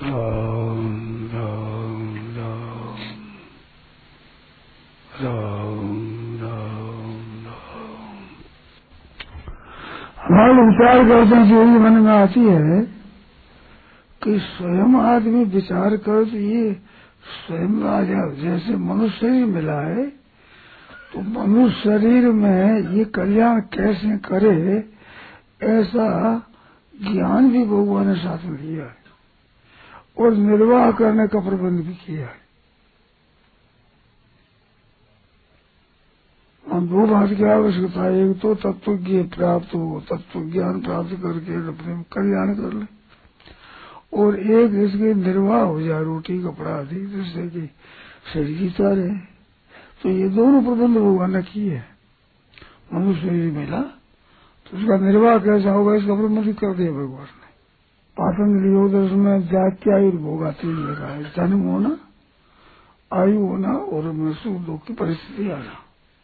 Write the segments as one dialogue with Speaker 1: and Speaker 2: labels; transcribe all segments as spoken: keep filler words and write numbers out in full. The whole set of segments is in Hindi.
Speaker 1: राम राम राम राम राम राम। हमारे विचार करते हैं, यही मन में आती है कि स्वयं आदमी विचार कर तो ये स्वयं आज जैसे मनुष्य शरीर मिला है तो मनुष्य शरीर में ये कल्याण कैसे करे, ऐसा ज्ञान भी भगवान ने साथ में दिया है और निर्वाह करने का प्रबंध भी किया है। हम दो बात की आवश्यकता है, एक तो तत्व ज्ञान प्राप्त हो, तत्व ज्ञान प्राप्त करके अपने कल्याण कर ले, और एक इसके निर्वाह हो जाए, रोटी कपड़ा आदि, जिससे कि शरीर जीता रहे। तो ये दोनों प्रबंध भगवान ने किए। मनुष्य शरीर मिला तो उसका निर्वाह कैसा होगा, इसका प्रबंध कर दिया भगवान ने। पातंजलि योग दर्शन में जात्यायुर्भोगा तीन लिखा है, जन्म होना, आयु होना और मृत्यु दुख की परिस्थिति आना,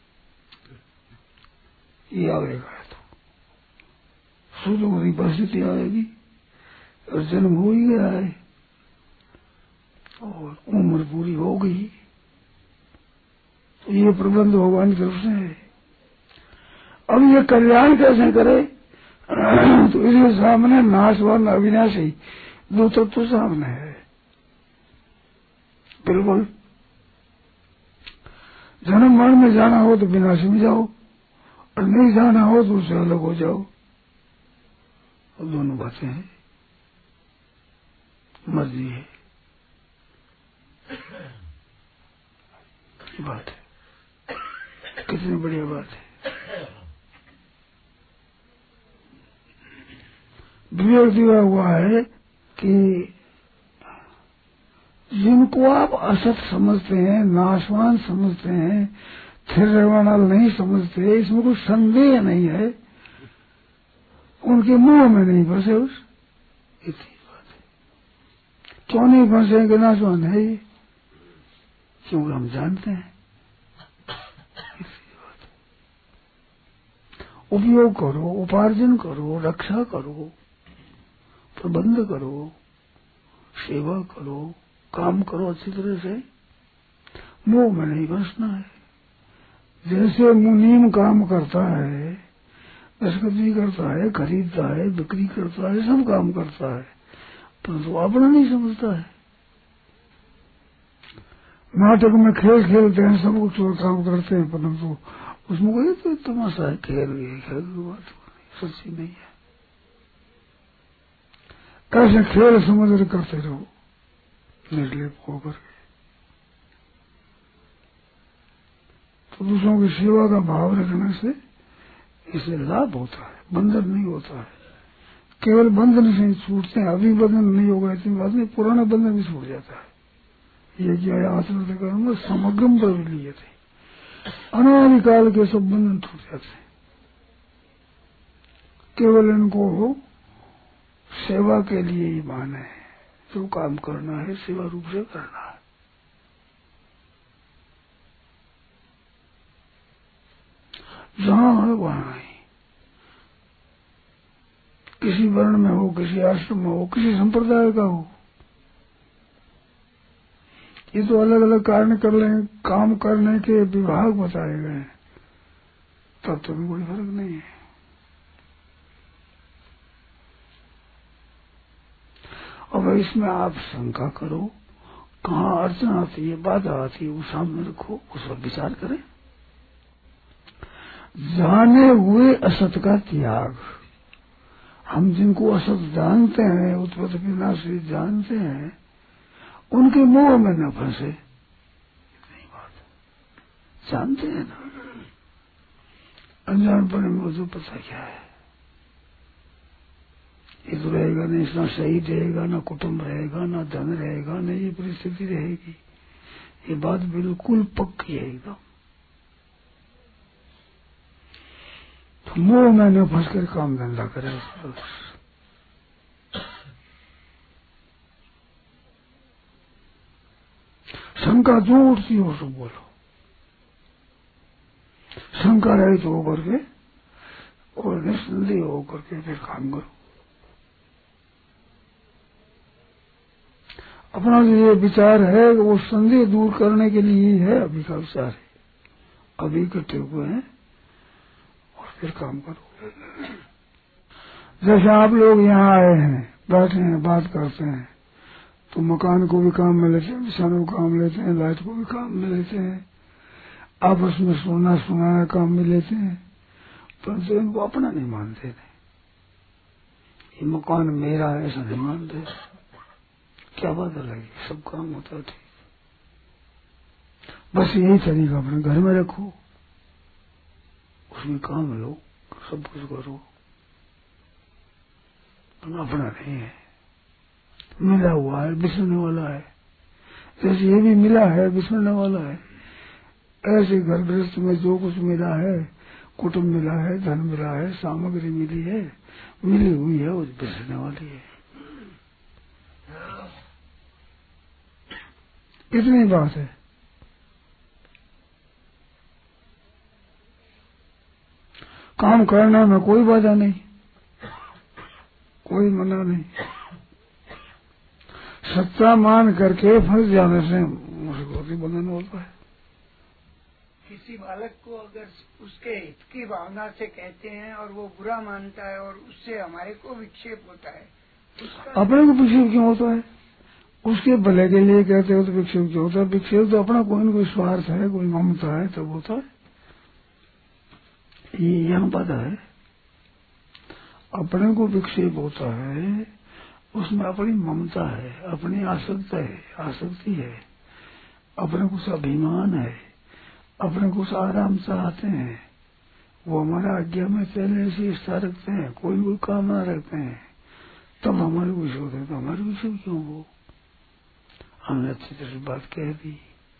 Speaker 1: ये आवेगा है तो सुख की परिस्थिति आएगी और जन्म हो ही गया है और उम्र पूरी हो गई, तो ये प्रबंध भगवान की तरफ से है। अब ये कल्याण कैसे करे, तो इसके सामने नाशवान अविनाशी दो तत्व सामने है। बिल्कुल जन्म मरण में जाना हो तो विनाशी में जाओ, और नहीं जाना हो तो उससे अलग हो जाओ। और दोनों बातें हैं, मर्जी है, बात है, कितनी बढ़िया बात है। विवेक दिया हुआ है कि जिनको आप असत समझते हैं, नाशवान समझते हैं, स्थिर रहने वाला नहीं समझते, इसमें कोई संदेह नहीं है, उनके मुंह में नहीं फंसे। उस इतनी बात है। क्यों नहीं फंसे कि नाशवान है ये, क्योंकि हम जानते हैं। इतनी बात है। उपयोग करो, उपार्जन करो, रक्षा करो, प्रबंध करो, सेवा करो, काम करो अच्छी तरह से, मोह में नहीं फंसना है। जैसे मुनीम काम करता है, दस्तखती करता है, खरीदता है, बिक्री करता है, सब काम करता है, परंतु अपना नहीं समझता है। नाटक में खेल खेलते हैं, सब कुछ काम करते हैं, परंतु उसमें कोई तो तमाशा है, खेल ये खेल की बात सच्ची नहीं है। कैसे खेल समझ करते रहो निर्लिप होकर के, तो दूसरों की सेवा का भाव रखने से इसे लाभ होता है, बंधन नहीं होता है। केवल बंधन से छूटते हैं, अभी बंधन नहीं होगा इतनी बात नहीं, पुराना बंधन भी छूट जाता है। ये क्या आचरण कर्म समग्रम पर लिए थे, अनादिकाल के सब बंधन छूट जाते हैं। केवल इनको सेवा के लिए ही माने है, जो काम करना है सेवा रूप से करना है। जहां है वहां ही, किसी वर्ण में हो, किसी आश्रम में हो, किसी संप्रदाय का हो, ये तो अलग अलग कारण कर लें, काम करने के विभाग बताए गए हैं, तब तो भी कोई फर्क नहीं है। अब इसमें आप शंका करो, कहाँ अड़चन आती है, बाधा आती है, वो सामने रखो, उस पर विचार करें। जाने हुए असत का त्याग, हम जिनको असत जानते हैं, उत्पत्ति विनाशी जानते हैं, उनके मोह में न फंसे। इतनी बात जानते हैं ना, अनजानपन में तो पता क्या है, ये तो रहेगा नहीं, इसना सही रहेगा, ना कुटुंब रहेगा, ना धन रहेगा, न ये परिस्थिति रहेगी। ये बात बिल्कुल पक्की है एकदम। तो मोह में न फंस कर काम धंधा करे। शंका जो उठती हो तो बोलो, शंका रहित तो होकर के और निस्संदेह होकर के फिर काम करो। अपना जो ये विचार है वो संदेह दूर करने के लिए ही है। अभी का विचार है, अभी इकट्ठे हुए हैं और फिर काम करो। जैसे आप लोग यहाँ आए हैं, बैठे हैं, बात करते हैं, तो मकान को भी काम में लेते हैं, बिछाने को काम लेते हैं, लाइट को भी काम में लेते हैं, आपस में सोना सुनाना काम में लेते हैं, परंतु इनको अपना नहीं मानते थे। ये मकान मेरा है ऐसा नहीं मानते। क्या बात अलग, सब काम होता है ठीक। बस यही तरीका अपने घर में रखो, उसमें काम लो, सब कुछ करो, अपना नहीं है, मिला हुआ है, बिछड़ने वाला है। जैसे ये भी मिला है, बिछड़ने वाला है, ऐसे घर गृहस्थ में जो कुछ मिला है, कुटुंब मिला है, धन मिला है, सामग्री मिली है, मिली हुई है, वो बिछड़ने वाली है। इतनी बात है। काम करने में कोई बाधा नहीं, कोई मना नहीं। सत्ता मान करके फंस जाने से मुझे बंधन होता है।
Speaker 2: किसी बालक को अगर उसके हित की भावना से कहते हैं और वो बुरा मानता है और उससे हमारे को विक्षेप होता है,
Speaker 1: अपने को विक्षेप क्यों होता है? उसके भले के लिए कहते हो तो विक्षेप क्यों होता है? विक्षेप तो अपना कोई न कोई स्वार्थ है, कोई ममता है तब होता है। ये यहाँ बात है, अपने को विक्षेप होता है, उसमें अपनी ममता है, अपनी आसक्ति है, आसक्ति है, अपने कुछ अभिमान है, अपने कुछ आराम चाहते हैं, वो हमारा आज्ञा में पहले से इच्छा रखते हैं, कोई कोई कामना रखते हैं, तब हमारे कुछ होते हैं। तो हमारे विषय क्यों हो? हमने अच्छी तरह बात कह दी,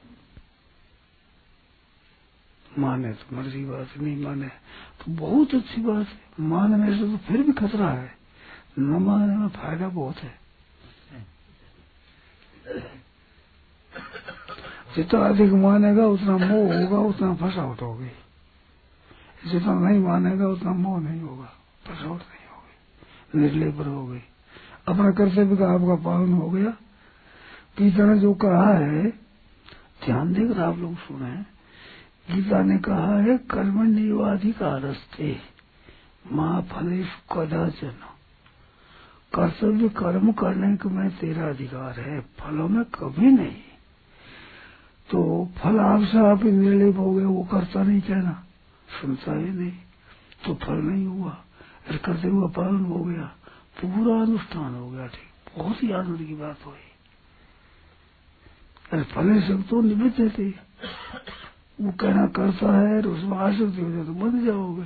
Speaker 1: माने तो मर्जी बात, नहीं माने तो बहुत अच्छी बात है। मानने से तो फिर भी खतरा है, न मानने में फायदा बहुत है। जितना अधिक मानेगा उतना मोह होगा, उतना फसावट होगी। जितना नहीं मानेगा उतना मोह नहीं होगा, फसावट नहीं होगी, निर्लय पर हो गई। अपना कर्तव्य का आपका पालन हो गया। गीता ने जो कहा है, ध्यान देकर आप लोग सुने, गीता ने कहा है कर्मण्येवाधिकारस्ते मां फलेषु कदाचन। कर्तव्य कर्म करने का में तेरा अधिकार है, फलों में कभी नहीं। तो फल आपसे आप ही निर्लेप हो गए, वो करता नहीं कहना, सुनता ही नहीं, तो फल नहीं हुआ। फिर करते हुआ पालन हो गया, पूरा अनुष्ठान हो गया, ठीक, बहुत ही आनंद की बात हुई। अरे फले सब तो निमित्त थे, वो कहना करता है और उसमें आसक्ति हो जाए तो बंध जाओगे।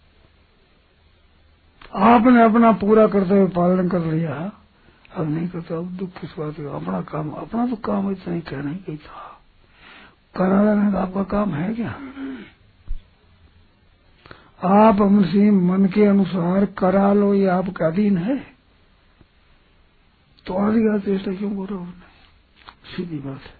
Speaker 1: आपने अपना पूरा करते हुए पालन कर लिया, अब नहीं करता, अब दुख किस बात है? अपना काम, अपना तो काम इतना ही कहना ही कही था, करा लेना तो आपका काम है क्या? आप अपने मन के अनुसार करा लो, ये आपका अधीन है, तो अधिकार चेष्टा क्यों करो? सीधी बात है।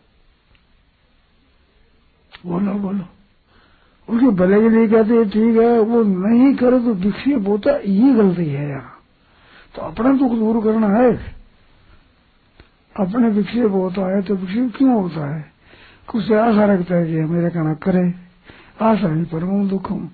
Speaker 1: बोलो बोलो, उसके भले के लिए कहते हैं ठीक है, वो नहीं करे तो विक्षेप होता, ये गलती है यहाँ। तो अपना दुख दूर करना है, अपने विक्षेप होता है तो विक्षेप क्यों होता है? कुछ आशा रखता है कि मेरे कहना करे, आशा ही परम दुखम।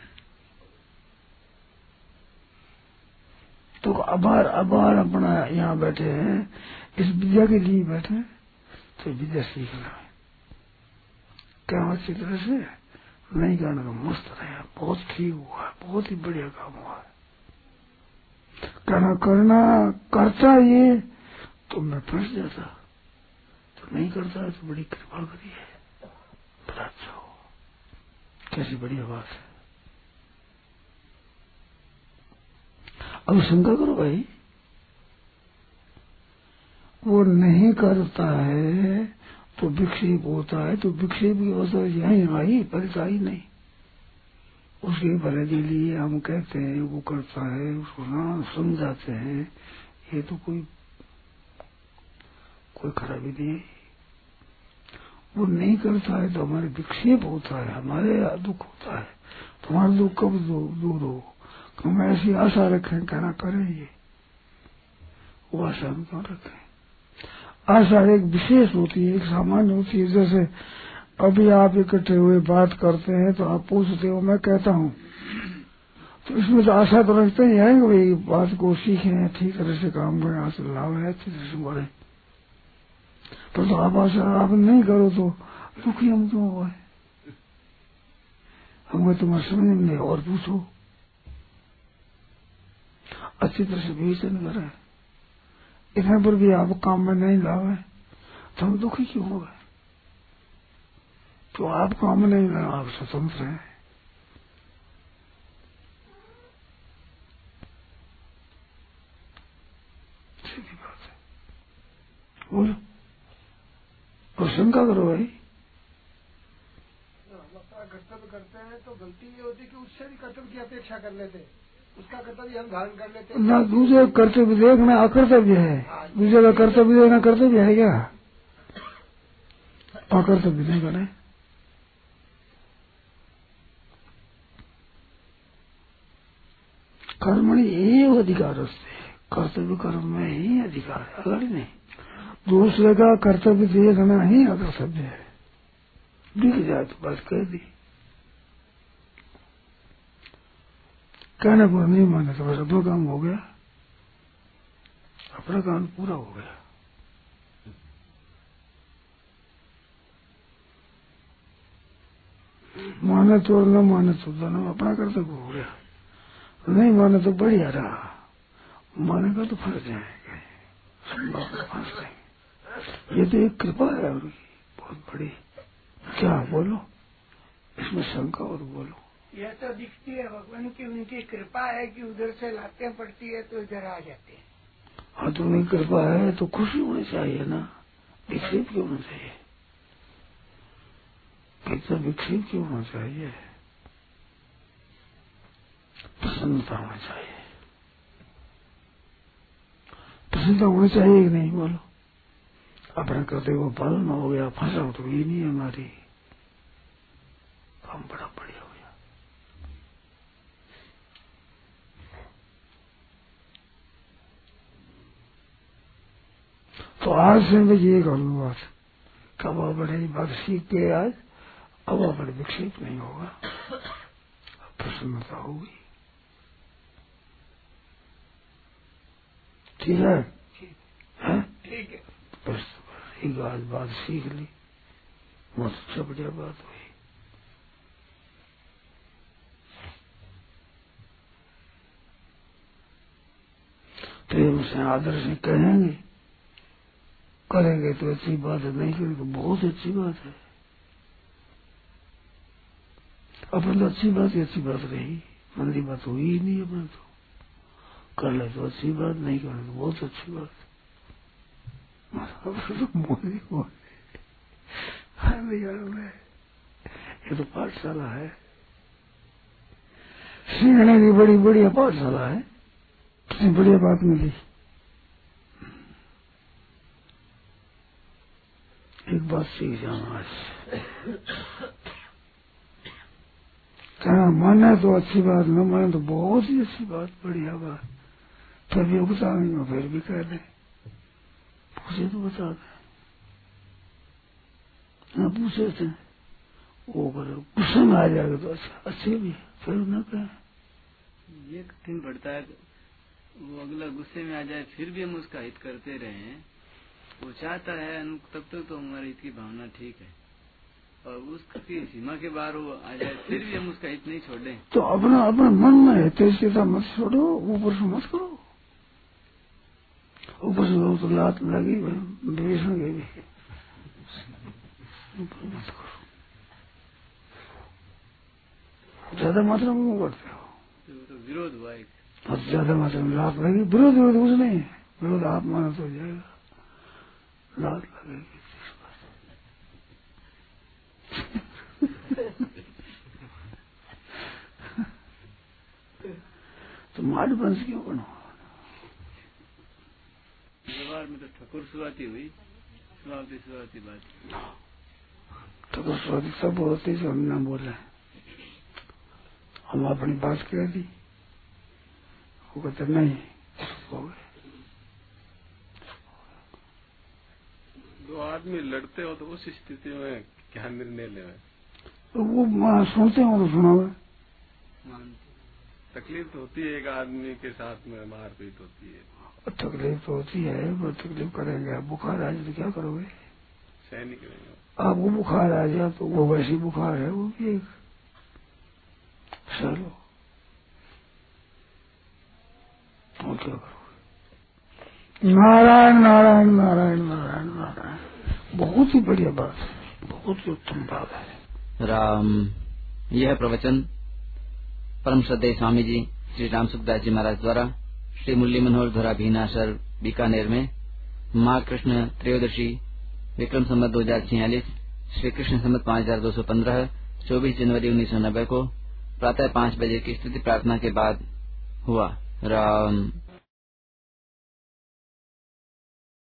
Speaker 1: तो अबार अबार अपना यहाँ बैठे हैं, इस विद्या के लिए बैठे हैं, तो विद्या सीखना है। क्या अच्छी तरह से नहीं करना तो मस्त रहे, बहुत ठीक हुआ, बहुत ही बढ़िया काम हुआ है। कहना करना करता ये तो मैं फंस जाता, तो नहीं करता है तो बड़ी कृपा करी है, बड़ा अच्छा हो, कैसी बढ़िया बात है। अब शंका करो भाई, वो नहीं करता है तो विक्षेप होता है, तो विक्षेप की अवसर यही आई, फलित आई नहीं। उसके भले के लिए हम कहते हैं वो करता है, उसको ना समझाते हैं, ये तो कोई कोई खराबी नहीं है। वो नहीं करता है तो हमारे विक्षेप होता है, हमारे दुख होता है। तुम्हारा दुख कब दूर हो? हम ऐसी आशा रखें, कहना करें, ये वो आशा हम क्यों रखें? आशा एक विशेष होती है, एक सामान्य होती है। जैसे अभी आप इकट्ठे हुए बात करते हैं तो आप पूछते हो, मैं कहता हूँ, तो इसमें तो आशा तो रखते ही है कि भाई बात को सीखें, ठीक तरह से काम करें, हासिल लाभ है, अच्छी तरह से बढ़े। पर तो आप आशा आप नहीं करो तो दुखी हम क्यों हुए? हमें तुम्हारे समझ में और पूछो, अच्छी तरह से विवेचन करें। इतने पर भी आप काम में नहीं लावे तो हम दुखी क्यों हो गए? तो आप काम में नहीं लाए, आप स्वतंत्र हैं। सीधी बात है। बोलो और शंका करो भाई।
Speaker 3: हम अपना कर्तव्य करते हैं तो गलती ये होती कि उससे भी कर्तव्य की अपेक्षा कर लेते, उसका कर्तव्य हम धारण कर लेते
Speaker 1: ना दूसरे कर्तव्य देखना अकर्तव्य है, दूसरे का कर्तव्य देखना कर्तव्य है क्या? अकर्तव्य नहीं करे। कर्मणि एव अधिकारस्ते, कर्तव्य कर्म में ही अधिकार है, अगर नहीं। दूसरे का कर्तव्य देखना ही अकर्तव्य है। दिख जाए तो बस कह दी, कहने को नहीं माने तो बस अपना काम हो गया, अपना काम पूरा हो गया। माने तो न माने तो दोनों अपना कर्तव्य हो गया, नहीं माने तो बढ़िया रहा, माने का तो फर्क है। ये तो एक कृपा है उनकी बहुत बड़ी। क्या बोलो इसमें शंका और बोलो।
Speaker 2: यह तो दिखती है भगवान की उनकी कृपा है कि उधर से लातें पड़ती है तो इधर आ जाते हैं।
Speaker 1: हाँ तो उनकी कृपा है तो खुशी होनी चाहिए ना, विक्षेप क्यों होना चाहिए? कितना विक्षेप क्यों होना चाहिए? प्रसन्नता होनी चाहिए। प्रसन्नता होनी चाहिए कि नहीं? बोलो अपने कर्तव्य को पालन हो गया, फंसा तो ये नहीं हमारी, काम बड़ा बढ़िया हो गया। तो आज से मैं ये करूँ बात, कब बड़े बात सीख के आज अब बड़े विक्षेप नहीं होगा, प्रसन्नता होगी। ठीक है,
Speaker 2: ठीक है,
Speaker 1: बस एक आज बात सीख ली, बहुत अच्छा बढ़िया बात हुई। प्रेम से आदर से कहेंगे, करेंगे तो अच्छी बात है, नहीं करेंगे तो बहुत अच्छी बात है। अपन तो अच्छी बात ही अच्छी बात रही, मंदी बात हुई ही नहीं। अपने तो कर ले तो अच्छी बात, नहीं कर ले तो बहुत अच्छी बात। मोदी मोदी ये तो पाठशाला है, सीखने की बड़ी बढ़िया पाठशाला है, कितनी बढ़िया बात मिली। एक बात सीख जाना आज, कहना माने तो अच्छी बात, न माने तो बहुत ही अच्छी बात, बढ़िया बात। फिर भी उगता नहीं हो, फिर भी कह दे, पूछे तो बता दे, न पूछे थे वो करो, गुस्से में आ जाएगा तो अच्छा अच्छे भी, फिर न कहे।
Speaker 4: ये कठिन पड़ता है, वो अगला गुस्से में आ जाए फिर भी हम उसका हित करते रहे, वो चाहता है तब तक तो हमारी हित की भावना ठीक है, और उसकी सीमा के बाहर वो आ जाए फिर भी हम उसका हित नहीं छोड़े।
Speaker 1: तो अपना अपना मन में है तेजता मत छोड़ो, ऊपर से मत करो, ऊपर से तो लात लगी विभीषण गई, ऊपर मत करो, ज्यादा मात्रा में करते हो
Speaker 4: तो विरोध हुआ एक,
Speaker 1: बहुत ज्यादा मात्रा में लात लगी, विरोध विरोध कुछ नहीं है, विरोध आप मानो तो हो जाएगा, लात लगेगी तो माट वंश क्यों बनो?
Speaker 4: व्यवहार में तो ठकुर शुरुआती हुई, शुरुआती शुरुआती बात,
Speaker 1: ठकुर शुरुआती सब होती जो हम न बोले, हम अपनी बात कह दी, वो कहते नहीं हो गए।
Speaker 5: तो आदमी लड़ते हो तो उस स्थिति में क्या निर्णय ले?
Speaker 1: तो वो सुनते हो तो सुना हुआ
Speaker 5: तकलीफ तो होती है, एक आदमी के साथ में मारपीट होती है।
Speaker 1: तकलीफ तो होती है, वो तकलीफ करेंगे। आप बुखार आ जाए तो क्या करोगे?
Speaker 5: सहन नहीं करेंगे।
Speaker 1: आपको बुखार आ जाए तो वो वैसी बुखार है, वो भी एक चलो और क्या करोगे? नारायण नारायण नारायण नारायण नारायण। बहुत ही बढ़िया बात है, बहुत ही उत्तम बात है।
Speaker 6: राम। यह प्रवचन परम श्रद्धेय स्वामी जी श्री राम सुखदास जी महाराज द्वारा श्री मुरली मनोहर धोरा भीनासर बीकानेर में माघ कृष्ण त्रयोदशी विक्रम संवत दो हजार छियालीस श्री कृष्ण संवत पाँच हजार दो सौ पंद्रह चौबीस जनवरी उन्नीस सौ नब्बे को प्रातः पाँच बजे की स्तुति प्रार्थना के बाद हुआ। राम।